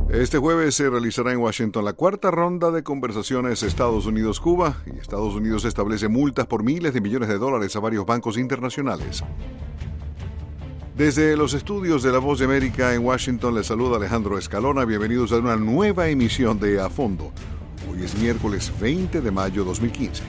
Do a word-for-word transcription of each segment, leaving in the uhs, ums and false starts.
Este jueves se realizará en Washington la cuarta ronda de conversaciones Estados Unidos-Cuba y Estados Unidos establece multas por miles de millones de dólares a varios bancos internacionales. Desde los estudios de La Voz de América en Washington les saluda Alejandro Escalona. Bienvenidos a una nueva emisión de A Fondo. Hoy es miércoles veinte de mayo de dos mil quince.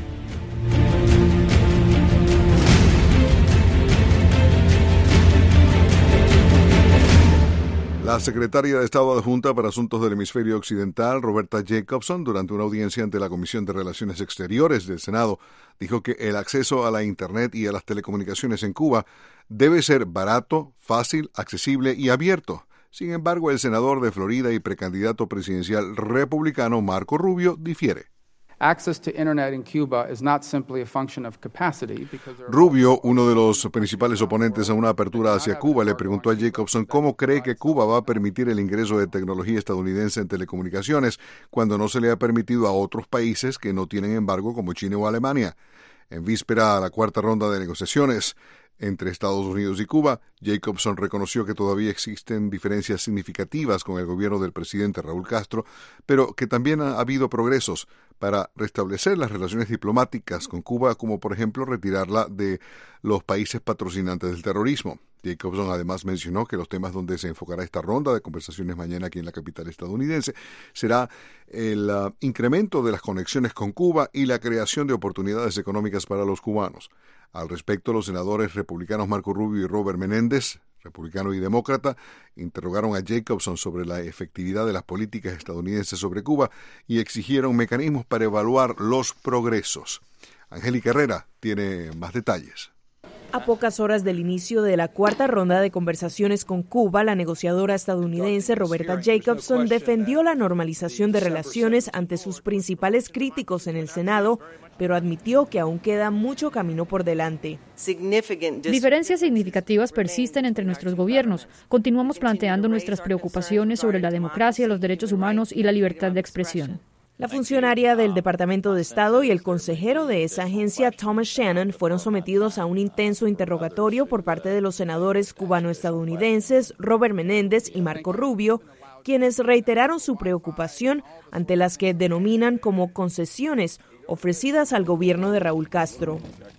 La secretaria de Estado adjunta para Asuntos del Hemisferio Occidental, Roberta Jacobson, durante una audiencia ante la Comisión de Relaciones Exteriores del Senado, dijo que el acceso a la Internet y a las telecomunicaciones en Cuba debe ser barato, fácil, accesible y abierto. Sin embargo, el senador de Florida y precandidato presidencial republicano Marco Rubio difiere. Access to internet in Cuba is not simply a function of capacity. Rubio, uno de los principales oponentes a una apertura hacia Cuba, le preguntó a Jacobson cómo cree que Cuba va a permitir el ingreso de tecnología estadounidense en telecomunicaciones cuando no se le ha permitido a otros países que no tienen embargo como China o Alemania. En víspera a la cuarta ronda de negociaciones entre Estados Unidos y Cuba, Jacobson reconoció que todavía existen diferencias significativas con el gobierno del presidente Raúl Castro, pero que también ha habido progresos para restablecer las relaciones diplomáticas con Cuba, como por ejemplo retirarla de los países patrocinantes del terrorismo. Jacobson además mencionó que los temas donde se enfocará esta ronda de conversaciones mañana aquí en la capital estadounidense será el uh, incremento de las conexiones con Cuba y la creación de oportunidades económicas para los cubanos. Al respecto, los senadores republicanos Marco Rubio y Robert Menéndez, republicano y demócrata, interrogaron a Jacobson sobre la efectividad de las políticas estadounidenses sobre Cuba y exigieron mecanismos para evaluar los progresos. Angélica Herrera tiene más detalles. A pocas horas del inicio de la cuarta ronda de conversaciones con Cuba, la negociadora estadounidense Roberta Jacobson defendió la normalización de relaciones ante sus principales críticos en el Senado, pero admitió que aún queda mucho camino por delante. Diferencias significativas persisten entre nuestros gobiernos. Continuamos planteando nuestras preocupaciones sobre la democracia, los derechos humanos y la libertad de expresión. La funcionaria del Departamento de Estado y el consejero de esa agencia, Thomas Shannon, fueron sometidos a un intenso interrogatorio por parte de los senadores cubano-estadounidenses Robert Menéndez y Marco Rubio, quienes reiteraron su preocupación ante las que denominan como concesiones ofrecidas al gobierno de Raúl Castro.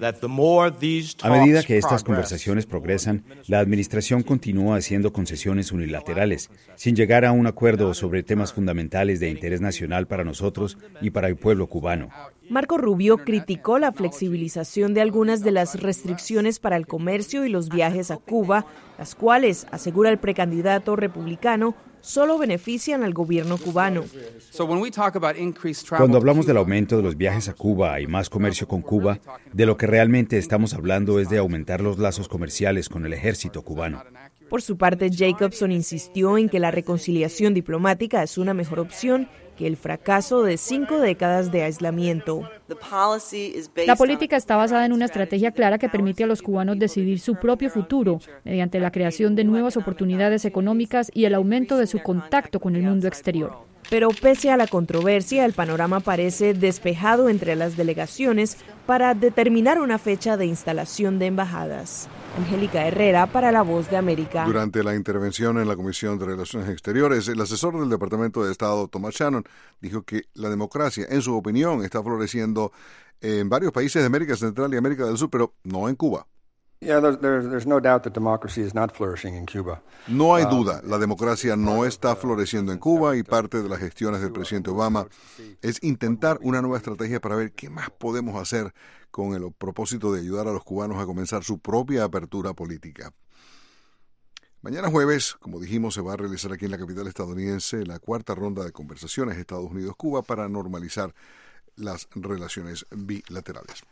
A medida que estas conversaciones progresan, la administración continúa haciendo concesiones unilaterales, sin llegar a un acuerdo sobre temas fundamentales de interés nacional para nosotros y para el pueblo cubano. Marco Rubio criticó la flexibilización de algunas de las restricciones para el comercio y los viajes a Cuba, las cuales, asegura el precandidato republicano, solo benefician al gobierno cubano. Cuando hablamos del aumento de los viajes a Cuba y más comercio con Cuba, de lo que realmente estamos hablando es de aumentar los lazos comerciales con el ejército cubano. Por su parte, Jacobson insistió en que la reconciliación diplomática es una mejor opción que el fracaso de cinco décadas de aislamiento. La política está basada en una estrategia clara que permite a los cubanos decidir su propio futuro mediante la creación de nuevas oportunidades económicas y el aumento de su contacto con el mundo exterior. Pero pese a la controversia, el panorama parece despejado entre las delegaciones para determinar una fecha de instalación de embajadas. Angélica Herrera para La Voz de América. Durante la intervención en la Comisión de Relaciones Exteriores, el asesor del Departamento de Estado, Thomas Shannon, dijo que la democracia, en su opinión, está floreciendo en varios países de América Central y América del Sur, pero no en Cuba. No hay duda, la democracia no está floreciendo en Cuba y parte de las gestiones del presidente Obama es intentar una nueva estrategia para ver qué más podemos hacer con el propósito de ayudar a los cubanos a comenzar su propia apertura política. Mañana jueves, como dijimos, se va a realizar aquí en la capital estadounidense la cuarta ronda de conversaciones Estados Unidos-Cuba para normalizar las relaciones bilaterales.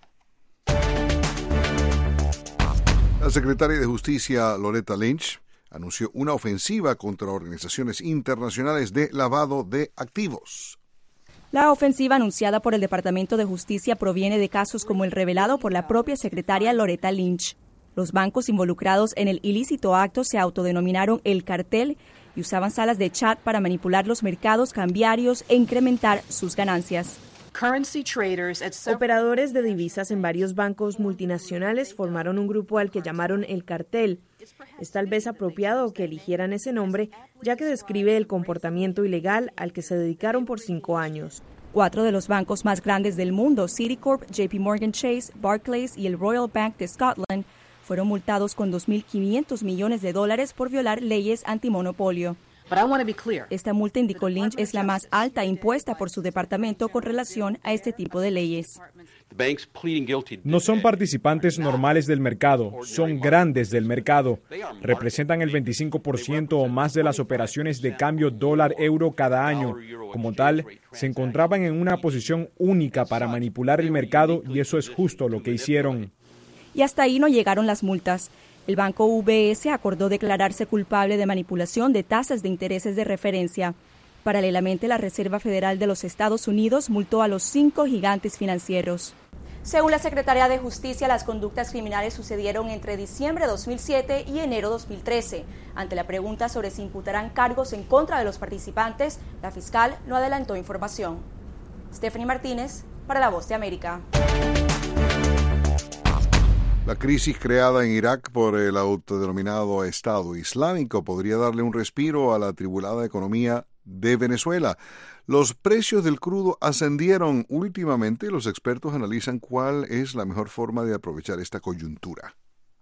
La secretaria de Justicia, Loretta Lynch, anunció una ofensiva contra organizaciones internacionales de lavado de activos. La ofensiva anunciada por el Departamento de Justicia proviene de casos como el revelado por la propia secretaria Loretta Lynch. Los bancos involucrados en el ilícito acto se autodenominaron el cartel y y usaban salas de chat para manipular los mercados cambiarios e incrementar sus ganancias. Operadores de divisas en varios bancos multinacionales formaron un grupo al que llamaron el cartel. Es tal vez apropiado que eligieran ese nombre, ya que describe el comportamiento ilegal al que se dedicaron por cinco años. Cuatro de los bancos más grandes del mundo, Citicorp, J P Morgan Chase, Barclays y el Royal Bank de Scotland, fueron multados con dos mil quinientos millones de dólares por violar leyes antimonopolio. Esta multa, indicó Lynch, es la más alta impuesta por su departamento con relación a este tipo de leyes. No son participantes normales del mercado, son grandes del mercado. Representan el veinticinco por ciento o más de las operaciones de cambio dólar-euro cada año. Como tal, se encontraban en una posición única para manipular el mercado y eso es justo lo que hicieron. Y hasta ahí no llegaron las multas. El banco U B S acordó declararse culpable de manipulación de tasas de intereses de referencia. Paralelamente, la Reserva Federal de los Estados Unidos multó a los cinco gigantes financieros. Según la Secretaría de Justicia, las conductas criminales sucedieron entre diciembre de dos mil siete y enero de dos mil trece. Ante la pregunta sobre si imputarán cargos en contra de los participantes, la fiscal no adelantó información. Stephanie Martínez, para La Voz de América. La crisis creada en Irak por el autodenominado Estado Islámico podría darle un respiro a la atribulada economía de Venezuela. Los precios del crudo ascendieron últimamente y los expertos analizan cuál es la mejor forma de aprovechar esta coyuntura.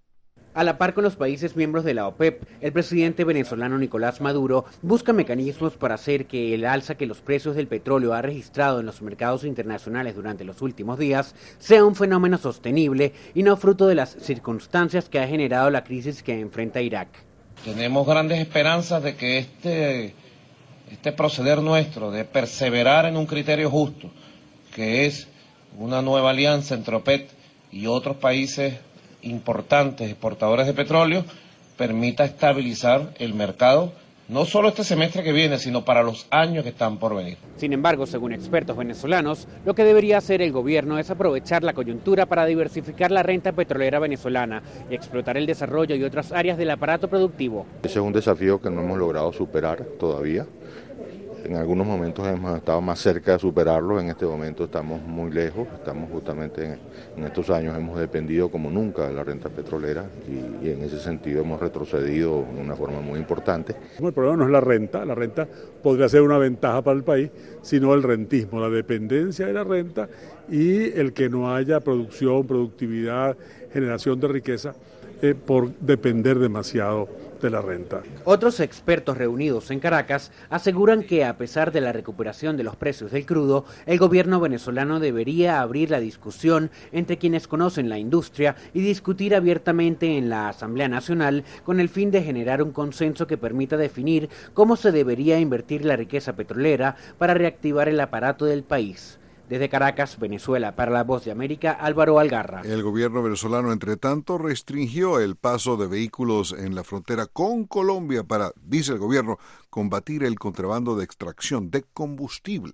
A la par con los países miembros de la OPEP, el presidente venezolano Nicolás Maduro busca mecanismos para hacer que el alza que los precios del petróleo ha registrado en los mercados internacionales durante los últimos días sea un fenómeno sostenible y no fruto de las circunstancias que ha generado la crisis que enfrenta Irak. Tenemos grandes esperanzas de que este, este proceder nuestro de perseverar en un criterio justo, que es una nueva alianza entre OPEP y otros países importantes exportadores de petróleo, permita estabilizar el mercado, no solo este semestre que viene, sino para los años que están por venir. Sin embargo, según expertos venezolanos, lo que debería hacer el gobierno es aprovechar la coyuntura para diversificar la renta petrolera venezolana y explotar el desarrollo y otras áreas del aparato productivo. Ese es un desafío que no hemos logrado superar todavía. En algunos momentos hemos estado más cerca de superarlo, en este momento estamos muy lejos, estamos justamente en, en estos años hemos dependido como nunca de la renta petrolera y, y en ese sentido hemos retrocedido de una forma muy importante. El problema no es la renta, la renta podría ser una ventaja para el país, sino el rentismo, la dependencia de la renta y el que no haya producción, productividad, generación de riqueza eh, por depender demasiado de la renta. Otros expertos reunidos en Caracas aseguran que a pesar de la recuperación de los precios del crudo, el gobierno venezolano debería abrir la discusión entre quienes conocen la industria y discutir abiertamente en la Asamblea Nacional con el fin de generar un consenso que permita definir cómo se debería invertir la riqueza petrolera para reactivar el aparato del país. Desde Caracas, Venezuela, para La Voz de América, Álvaro Algarra. El gobierno venezolano, entre tanto, restringió el paso de vehículos en la frontera con Colombia para, dice el gobierno, combatir el contrabando de extracción de combustible.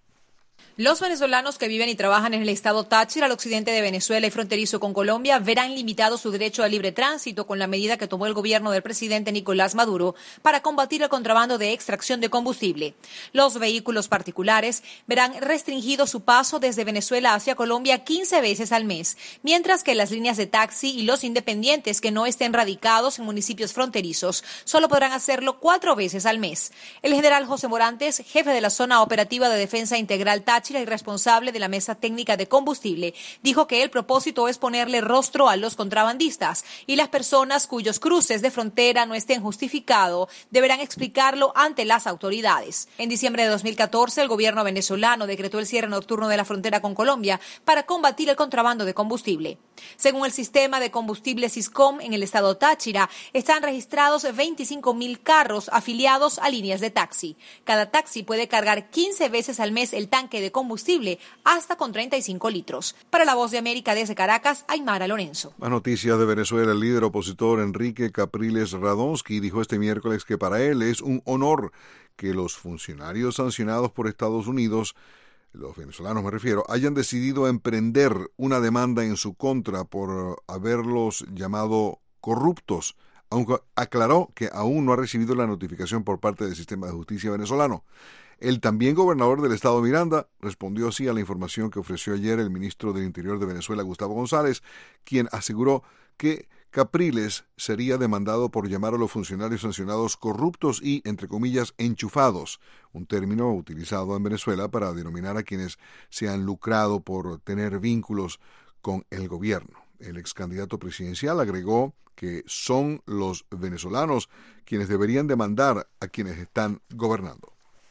Los venezolanos que viven y trabajan en el estado Táchira, al occidente de Venezuela y fronterizo con Colombia, verán limitado su derecho al libre tránsito con la medida que tomó el gobierno del presidente Nicolás Maduro para combatir el contrabando de extracción de combustible. Los vehículos particulares verán restringido su paso desde Venezuela hacia Colombia quince veces al mes, mientras que las líneas de taxi y los independientes que no estén radicados en municipios fronterizos solo podrán hacerlo cuatro veces al mes. El general José Morantes, jefe de la Zona Operativa de Defensa Integral Táchira y responsable de la Mesa Técnica de Combustible, dijo que el propósito es ponerle rostro a los contrabandistas y las personas cuyos cruces de frontera no estén justificados deberán explicarlo ante las autoridades. En diciembre de dos mil catorce, el gobierno venezolano decretó el cierre nocturno de la frontera con Colombia para combatir el contrabando de combustible. Según el sistema de combustible Siscom en el estado Táchira, están registrados veinticinco mil carros afiliados a líneas de taxi. Cada taxi puede cargar quince veces al mes el tanque de combustible hasta con treinta y cinco litros. Para La Voz de América desde Caracas, Aymara Lorenzo. Más noticias de Venezuela. El líder opositor Enrique Capriles Radonsky dijo este miércoles que para él es un honor que los funcionarios sancionados por Estados Unidos, los venezolanos me refiero, hayan decidido emprender una demanda en su contra por haberlos llamado corruptos, aunque aclaró que aún no ha recibido la notificación por parte del sistema de justicia venezolano. El también gobernador del estado Miranda respondió así a la información que ofreció ayer el ministro del Interior de Venezuela, Gustavo González, quien aseguró que Capriles sería demandado por llamar a los funcionarios sancionados corruptos y, entre comillas, enchufados, un término utilizado en Venezuela para denominar a quienes se han lucrado por tener vínculos con el gobierno. El ex candidato presidencial agregó que son los venezolanos quienes deberían demandar a quienes están gobernando.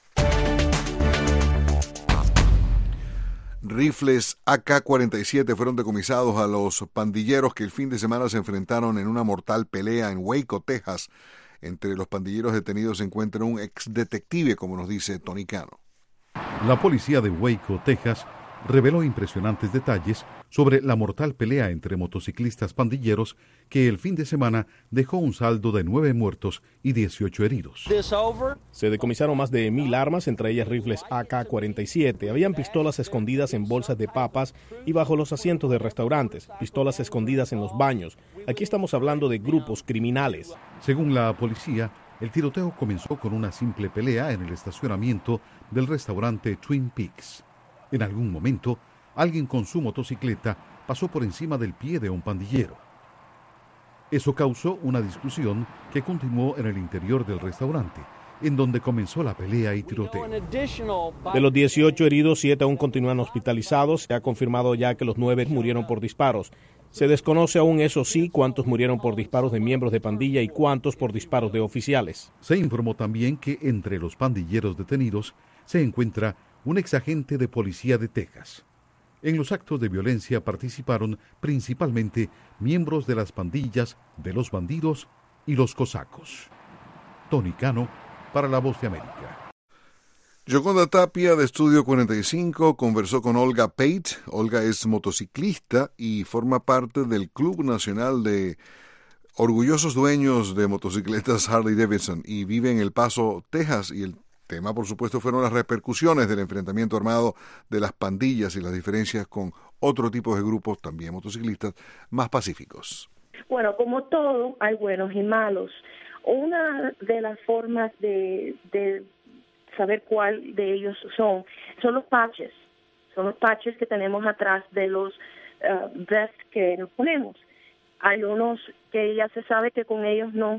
Rifles A K cuarenta y siete fueron decomisados a los pandilleros que el fin de semana se enfrentaron en una mortal pelea en Waco, Texas. Entre los pandilleros detenidos se encuentra un ex detective, como nos dice Tony Cano. La policía de Waco, Texas, reveló impresionantes detalles sobre la mortal pelea entre motociclistas pandilleros que el fin de semana dejó un saldo de nueve muertos y dieciocho heridos. Se decomisaron más de mil armas, entre ellas rifles A K cuarenta y siete. Habían pistolas escondidas en bolsas de papas y bajo los asientos de restaurantes, pistolas escondidas en los baños. Aquí estamos hablando de grupos criminales. Según la policía, el tiroteo comenzó con una simple pelea en el estacionamiento del restaurante Twin Peaks. En algún momento, alguien con su motocicleta pasó por encima del pie de un pandillero. Eso causó una discusión que continuó en el interior del restaurante, en donde comenzó la pelea y tiroteo. De los dieciocho heridos, siete aún continúan hospitalizados. Se ha confirmado ya que los nueve murieron por disparos. Se desconoce aún, eso sí, cuántos murieron por disparos de miembros de pandilla y cuántos por disparos de oficiales. Se informó también que entre los pandilleros detenidos se encuentra un exagente de policía de Texas. En los actos de violencia participaron principalmente miembros de las pandillas de los bandidos y los cosacos. Tony Cano, para La Voz de América. Yoconda Tapia, de Estudio cuarenta y cinco, conversó con Olga Pate. Olga es motociclista y forma parte del Club Nacional de Orgullosos Dueños de Motocicletas Harley Davidson y vive en El Paso, Texas, y el tema, por supuesto, fueron las repercusiones del enfrentamiento armado de las pandillas y las diferencias con otro tipo de grupos, también motociclistas, más pacíficos. Bueno, como todo, hay buenos y malos. Una de las formas de, de saber cuál de ellos son, son los patches. Son los patches que tenemos atrás de los uh, vests que nos ponemos. Hay unos que ya se sabe que con ellos no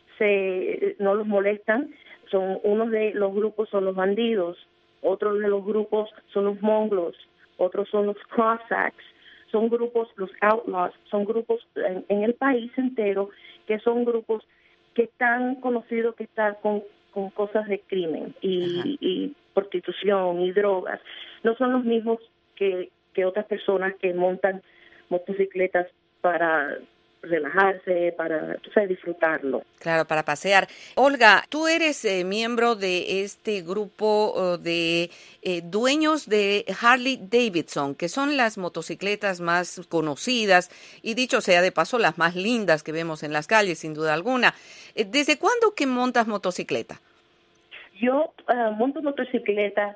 se no los molestan. Son unos de los grupos son los bandidos, otros de los grupos son los mongols, otros son los Cossacks, son grupos, los outlaws, son grupos en, en el país entero que son grupos que están conocidos que están con, con cosas de crimen y, y prostitución y drogas. No son los mismos que, que otras personas que montan motocicletas para relajarse, para tú sabes, disfrutarlo. Claro, para pasear. Olga, tú eres eh, miembro de este grupo uh, de eh, dueños de Harley Davidson, que son las motocicletas más conocidas y, dicho sea de paso, las más lindas que vemos en las calles, sin duda alguna. Eh, ¿Desde cuándo que montas motocicleta? Yo uh, monto motocicleta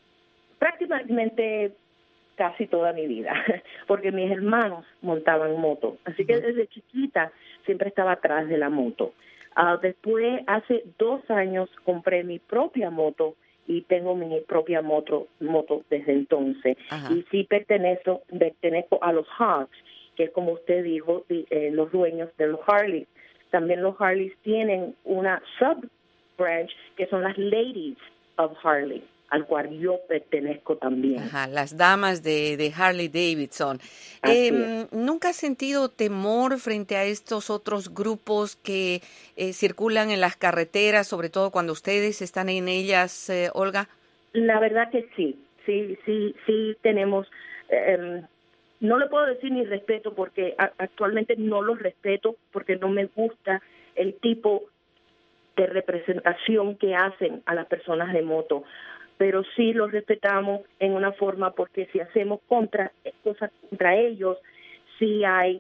prácticamente casi toda mi vida, porque mis hermanos montaban moto, así que desde chiquita siempre estaba atrás de la moto. Uh, después, hace dos años, compré mi propia moto y tengo mi propia moto, moto desde entonces. Ajá. Y sí pertenezco, pertenezco a los Hogs, que es como usted dijo, eh, los dueños de los Harleys. También los Harleys tienen una sub-branch que son las Ladies of Harley, al cual yo pertenezco también. Ajá, las damas de, de Harley Davidson. Eh, ¿Nunca has sentido temor frente a estos otros grupos que eh, circulan en las carreteras, sobre todo cuando ustedes están en ellas, eh, Olga? La verdad que sí, sí, sí, sí tenemos... Eh, no le puedo decir ni respeto porque a, actualmente no los respeto porque no me gusta el tipo de representación que hacen a las personas de moto. Pero sí los respetamos en una forma porque si hacemos contra cosas contra ellos, sí hay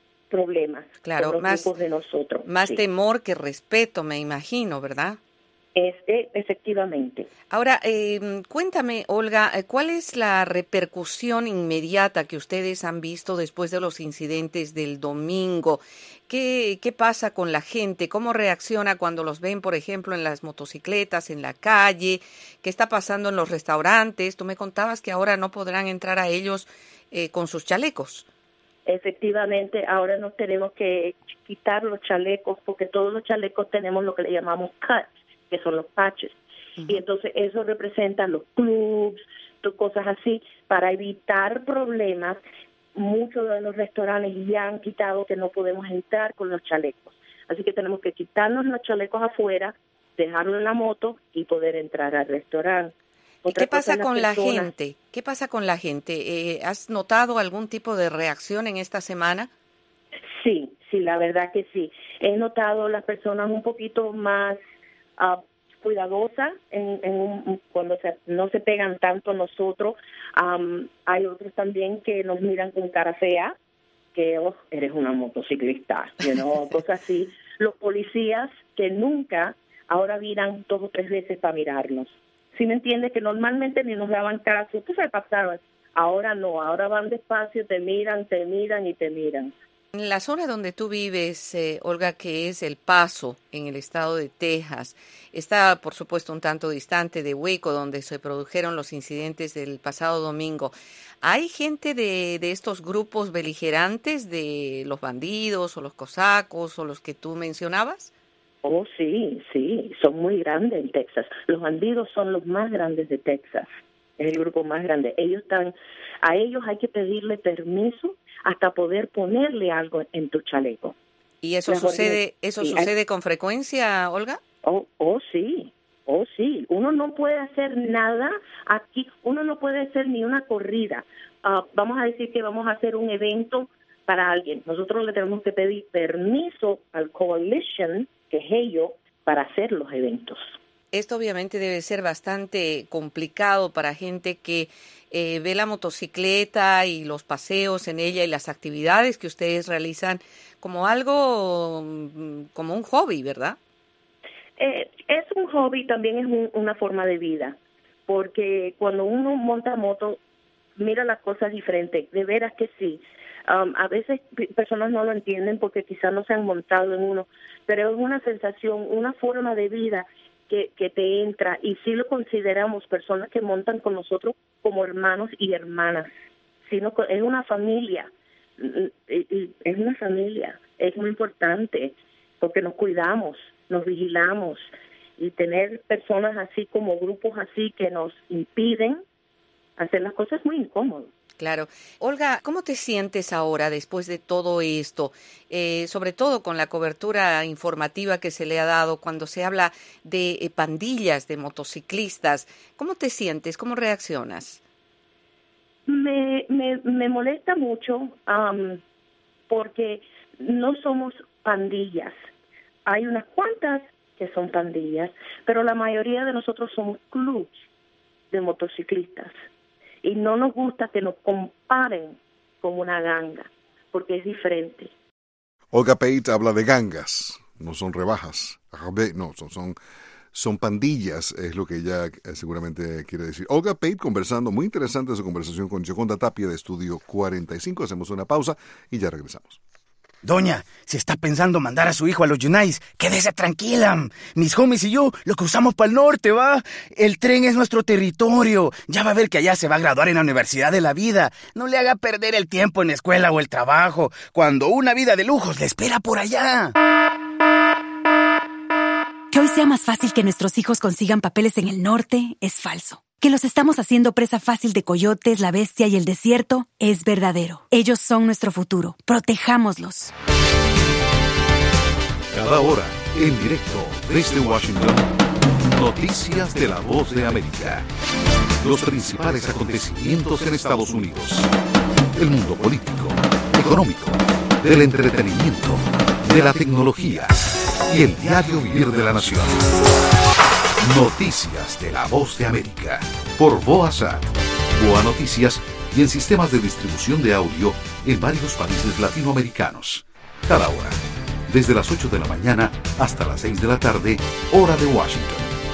problemas. Claro, con los más, grupos de nosotros. Más sí. temor que respeto, me imagino, ¿verdad? Este, efectivamente. Ahora, eh, cuéntame, Olga, ¿cuál es la repercusión inmediata que ustedes han visto después de los incidentes del domingo? ¿Qué, qué pasa con la gente? ¿Cómo reacciona cuando los ven, por ejemplo, en las motocicletas, en la calle? ¿Qué está pasando en los restaurantes? Tú me contabas que ahora no podrán entrar a ellos eh, con sus chalecos. Efectivamente, ahora nos tenemos que quitar los chalecos porque todos los chalecos tenemos lo que le llamamos cuts, que son los patches. Uh-huh. Y entonces eso representa los clubs, cosas así, para evitar problemas. Muchos de los restaurantes ya han quitado que no podemos entrar con los chalecos. Así que tenemos que quitarnos los chalecos afuera, dejarlo en la moto y poder entrar al restaurante. ¿Y qué pasa con la gente? ¿Qué pasa con la gente? Eh, ¿Has notado algún tipo de reacción en esta semana? Sí, sí, la verdad que sí. He notado las personas un poquito más uh, cuidadosas en, en un, cuando se, no se pegan tanto a nosotros. Um, hay otros también que nos miran con cara fea, que oh, eres una motociclista, you know, cosas así. Los policías que nunca ahora miran dos o tres veces para mirarnos. ¿Sí me entiendes? Que normalmente ni nos daban caso, tú se pasaban. Ahora no, ahora van despacio, te miran, te miran y te miran. En la zona donde tú vives, eh, Olga, que es El Paso, en el estado de Texas, está, por supuesto, un tanto distante de Waco, donde se produjeron los incidentes del pasado domingo. ¿Hay gente de, de estos grupos beligerantes, de los bandidos o los cosacos o los que tú mencionabas? Oh, sí, sí, son muy grandes en Texas. Los bandidos son los más grandes de Texas, es el grupo más grande. Ellos están, a ellos hay que pedirle permiso hasta poder ponerle algo en tu chaleco. ¿Y eso Las sucede eso sí, sucede hay... con frecuencia, Olga? Oh, oh, sí, oh, sí. Uno no puede hacer nada aquí, uno no puede hacer ni una corrida. Uh, vamos a decir que vamos a hacer un evento para alguien. Nosotros le tenemos que pedir permiso al coalition, que es ellos, para hacer los eventos. Esto obviamente debe ser bastante complicado para gente que eh, ve la motocicleta y los paseos en ella y las actividades que ustedes realizan como algo, como un hobby, ¿verdad? Eh, es un hobby, también es un, una forma de vida, porque cuando uno monta moto, mira las cosas diferentes, de veras que sí. Um, a veces personas no lo entienden porque quizás no se han montado en uno, pero es una sensación, una forma de vida que, que te entra, y sí lo consideramos personas que montan con nosotros como hermanos y hermanas, sino es una familia, es una familia, es muy importante porque nos cuidamos, nos vigilamos, y tener personas así como grupos así que nos impiden hacer las cosas es muy incómodo. Claro. Olga, ¿cómo te sientes ahora después de todo esto? Eh, sobre todo con la cobertura informativa que se le ha dado cuando se habla de eh, pandillas de motociclistas. ¿Cómo te sientes? ¿Cómo reaccionas? Me, me, me molesta mucho um, porque no somos pandillas. Hay unas cuantas que son pandillas, pero la mayoría de nosotros somos clubs de motociclistas. Y no nos gusta que nos comparen con una ganga, porque es diferente. Olga Pate habla de gangas, no son rebajas, no, son, son, son pandillas, es lo que ella seguramente quiere decir. Olga Pate conversando, muy interesante su conversación con Yoconda Tapia de Estudio cuarenta y cinco. Hacemos una pausa y ya regresamos. Doña, si está pensando mandar a su hijo a los Yunais, quédese tranquila. Mis homies y yo lo cruzamos para el norte, ¿va? El tren es nuestro territorio. Ya va a ver que allá se va a graduar en la Universidad de la Vida. No le haga perder el tiempo en la escuela o el trabajo, cuando una vida de lujos le espera por allá. Que hoy sea más fácil que nuestros hijos consigan papeles en el norte es falso. Que los estamos haciendo presa fácil de coyotes, la bestia y el desierto es verdadero. Ellos son nuestro futuro. Protejámoslos. Cada hora, en directo desde Washington, noticias de la Voz de América. Los principales acontecimientos en Estados Unidos. El mundo político, económico, del entretenimiento, de la tecnología y el diario vivir de la nación. Noticias de la Voz de América, por V O A S A T, V O A Noticias y en sistemas de distribución de audio en varios países latinoamericanos. Cada hora, desde las ocho de la mañana hasta las seis de la tarde, hora de Washington.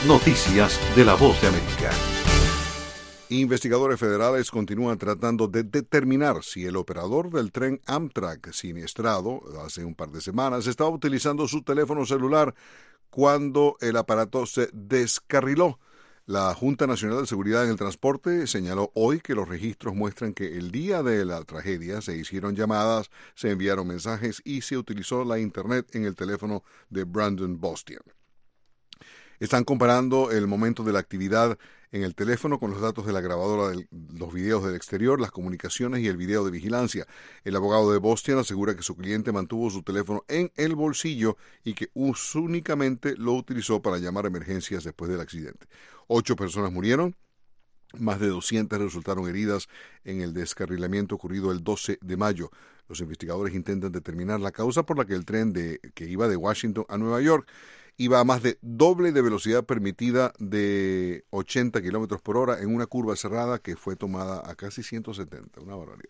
Noticias de la Voz de América. Investigadores federales continúan tratando de determinar si el operador del tren Amtrak siniestrado hace un par de semanas estaba utilizando su teléfono celular cuando el aparato se descarriló. La Junta Nacional de Seguridad en el Transporte señaló hoy que los registros muestran que el día de la tragedia se hicieron llamadas, se enviaron mensajes y se utilizó la Internet en el teléfono de Brandon Bostian. Están comparando el momento de la actividad en el teléfono con los datos de la grabadora de los videos del exterior, las comunicaciones y el video de vigilancia. El abogado de Bostian asegura que su cliente mantuvo su teléfono en el bolsillo y que únicamente lo utilizó para llamar a emergencias después del accidente. Ocho personas murieron, más de doscientas resultaron heridas en el descarrilamiento ocurrido el doce de mayo. Los investigadores intentan determinar la causa por la que el tren de, que iba de Washington a Nueva York iba a más de doble de velocidad permitida de ochenta kilómetros por hora en una curva cerrada que fue tomada a casi ciento setenta. Una barbaridad.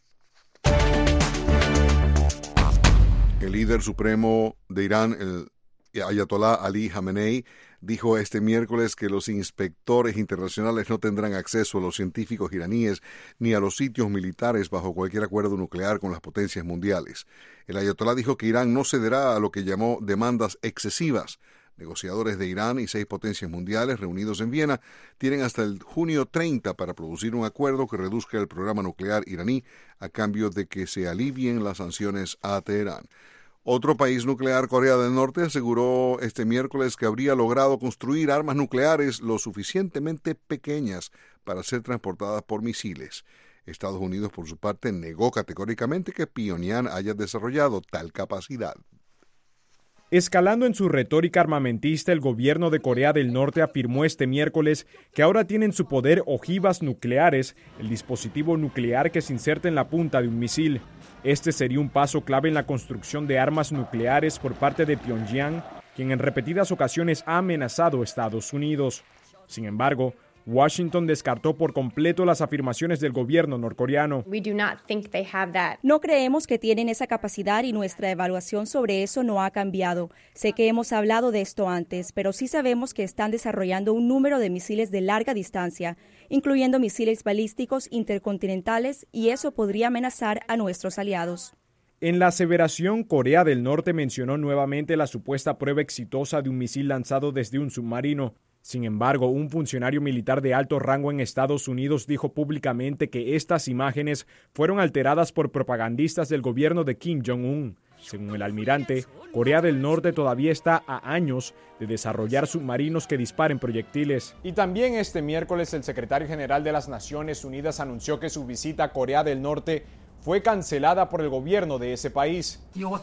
El líder supremo de Irán, el Ayatollah Ali Khamenei, dijo este miércoles que los inspectores internacionales no tendrán acceso a los científicos iraníes ni a los sitios militares bajo cualquier acuerdo nuclear con las potencias mundiales. El ayatolá dijo que Irán no cederá a lo que llamó demandas excesivas. Negociadores de Irán y seis potencias mundiales reunidos en Viena tienen hasta el junio treinta para producir un acuerdo que reduzca el programa nuclear iraní a cambio de que se alivien las sanciones a Teherán. Otro país nuclear, Corea del Norte, aseguró este miércoles que habría logrado construir armas nucleares lo suficientemente pequeñas para ser transportadas por misiles. Estados Unidos, por su parte, negó categóricamente que Pyongyang haya desarrollado tal capacidad. Escalando en su retórica armamentista, el gobierno de Corea del Norte afirmó este miércoles que ahora tiene en su poder ojivas nucleares, el dispositivo nuclear que se inserta en la punta de un misil. Este sería un paso clave en la construcción de armas nucleares por parte de Pyongyang, quien en repetidas ocasiones ha amenazado a Estados Unidos. Sin embargo, Washington descartó por completo las afirmaciones del gobierno norcoreano. No creemos que tienen esa capacidad y nuestra evaluación sobre eso no ha cambiado. Sé que hemos hablado de esto antes, pero sí sabemos que están desarrollando un número de misiles de larga distancia, incluyendo misiles balísticos intercontinentales, y eso podría amenazar a nuestros aliados. En la aseveración, Corea del Norte mencionó nuevamente la supuesta prueba exitosa de un misil lanzado desde un submarino. Sin embargo, un funcionario militar de alto rango en Estados Unidos dijo públicamente que estas imágenes fueron alteradas por propagandistas del gobierno de Kim Jong-un. Según el almirante, Corea del Norte todavía está a años de desarrollar submarinos que disparen proyectiles. Y también este miércoles el secretario general de las Naciones Unidas anunció que su visita a Corea del Norte fue cancelada por el gobierno de ese país.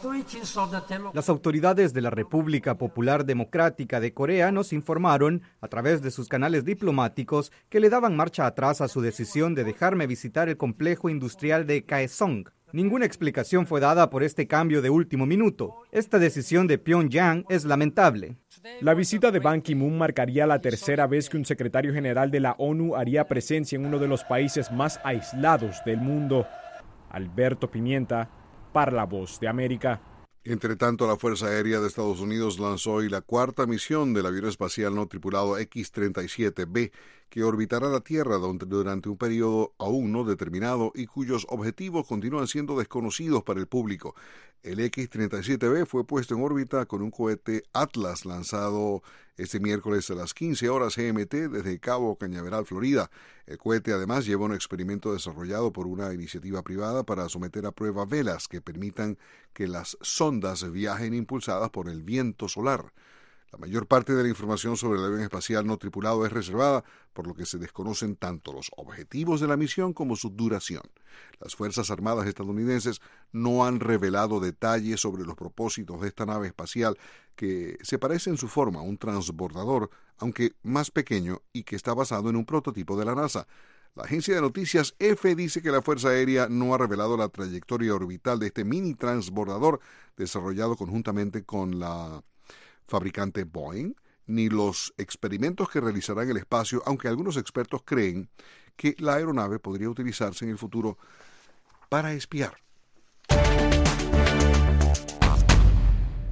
Las autoridades de la República Popular Democrática de Corea nos informaron, a través de sus canales diplomáticos, que le daban marcha atrás a su decisión de dejarme visitar el complejo industrial de Kaesong. Ninguna explicación fue dada por este cambio de último minuto. Esta decisión de Pyongyang es lamentable. La visita de Ban Ki-moon marcaría la tercera vez que un secretario general de la ONU haría presencia en uno de los países más aislados del mundo. Alberto Pimienta, para La Voz de América. Entre tanto, la Fuerza Aérea de Estados Unidos lanzó hoy la cuarta misión del avión espacial no tripulado equis treinta y siete be, que orbitará la Tierra durante un periodo aún no determinado y cuyos objetivos continúan siendo desconocidos para el público. El equis treinta y siete be fue puesto en órbita con un cohete Atlas lanzado este miércoles a las quince horas G M T desde Cabo Cañaveral, Florida. El cohete además lleva un experimento desarrollado por una iniciativa privada para someter a prueba velas que permitan que las sondas viajen impulsadas por el viento solar. La mayor parte de la información sobre el avión espacial no tripulado es reservada, por lo que se desconocen tanto los objetivos de la misión como su duración. Las Fuerzas Armadas estadounidenses no han revelado detalles sobre los propósitos de esta nave espacial, que se parece en su forma a un transbordador, aunque más pequeño y que está basado en un prototipo de la NASA. La agencia de noticias E F E dice que la Fuerza Aérea no ha revelado la trayectoria orbital de este mini transbordador desarrollado conjuntamente con la fabricante Boeing, ni los experimentos que realizará en el espacio, aunque algunos expertos creen que la aeronave podría utilizarse en el futuro para espiar.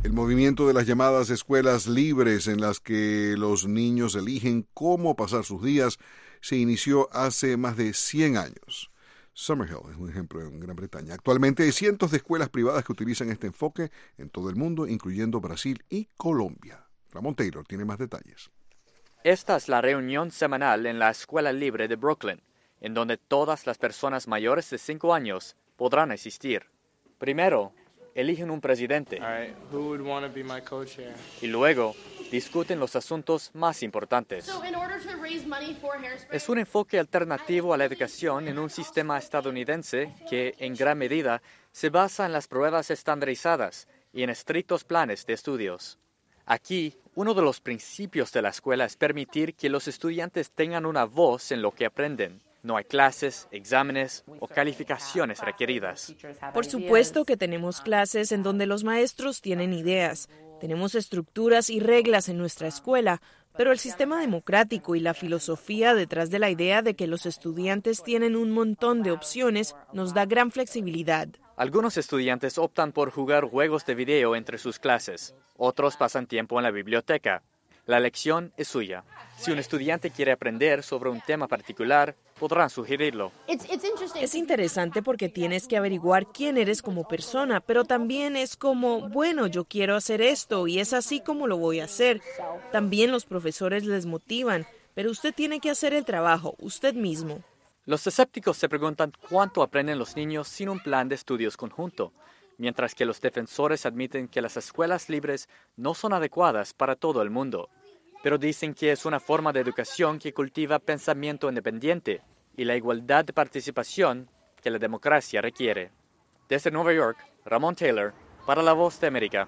El movimiento de las llamadas escuelas libres, en las que los niños eligen cómo pasar sus días, se inició hace más de cien años. Summerhill es un ejemplo en Gran Bretaña. Actualmente hay cientos de escuelas privadas que utilizan este enfoque en todo el mundo, incluyendo Brasil y Colombia. Ramón Taylor tiene más detalles. Esta es la reunión semanal en la Escuela Libre de Brooklyn, en donde todas las personas mayores de cinco años podrán asistir. Primero, eligen un presidente. Right. Who would want to be my co-chair? Y luego discuten los asuntos más importantes. So, in order to raise money for Hairspray, es un enfoque alternativo a la educación en un sistema estadounidense que, en gran medida, se basa en las pruebas estandarizadas y en estrictos planes de estudios. Aquí, uno de los principios de la escuela es permitir que los estudiantes tengan una voz en lo que aprenden. No hay clases, exámenes o calificaciones requeridas. Por supuesto que tenemos clases en donde los maestros tienen ideas. Tenemos estructuras y reglas en nuestra escuela, pero el sistema democrático y la filosofía detrás de la idea de que los estudiantes tienen un montón de opciones nos da gran flexibilidad. Algunos estudiantes optan por jugar juegos de video entre sus clases. Otros pasan tiempo en la biblioteca. La elección es suya. Si un estudiante quiere aprender sobre un tema particular, podrán sugerirlo. Es interesante porque tienes que averiguar quién eres como persona, pero también es como, bueno, yo quiero hacer esto y es así como lo voy a hacer. También los profesores les motivan, pero usted tiene que hacer el trabajo, usted mismo. Los escépticos se preguntan cuánto aprenden los niños sin un plan de estudios conjunto, mientras que los defensores admiten que las escuelas libres no son adecuadas para todo el mundo, pero dicen que es una forma de educación que cultiva pensamiento independiente y la igualdad de participación que la democracia requiere. Desde Nueva York, Ramón Taylor, para La Voz de América.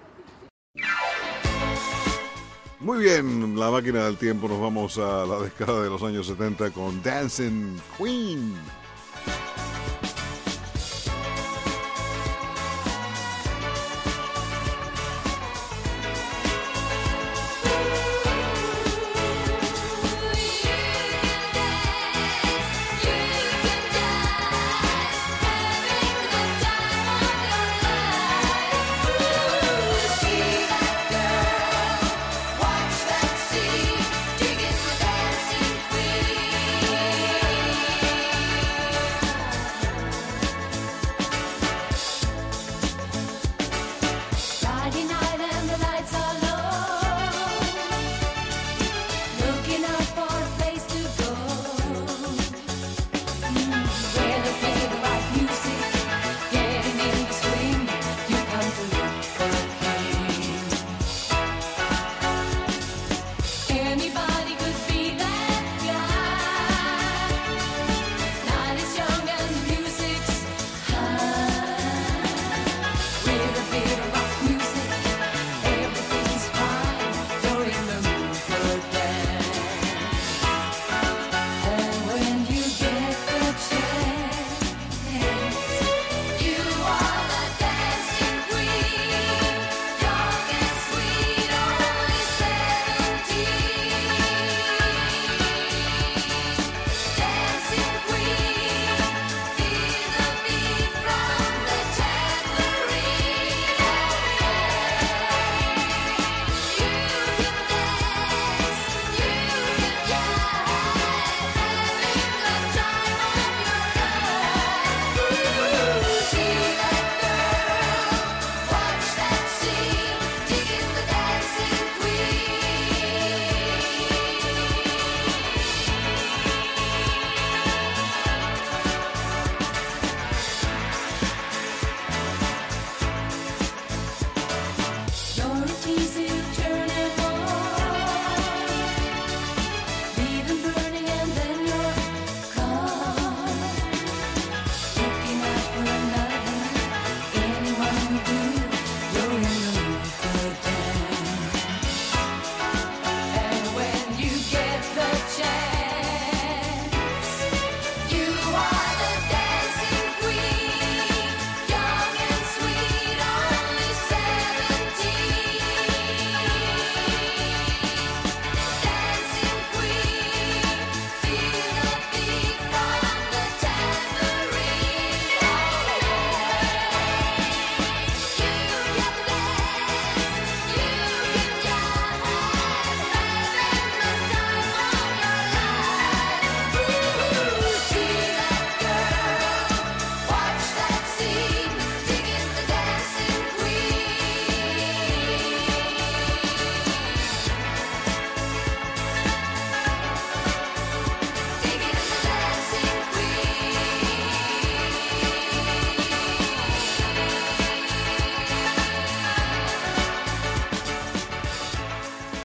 Muy bien, la máquina del tiempo, nos vamos a la década de los años setenta con Dancing Queen.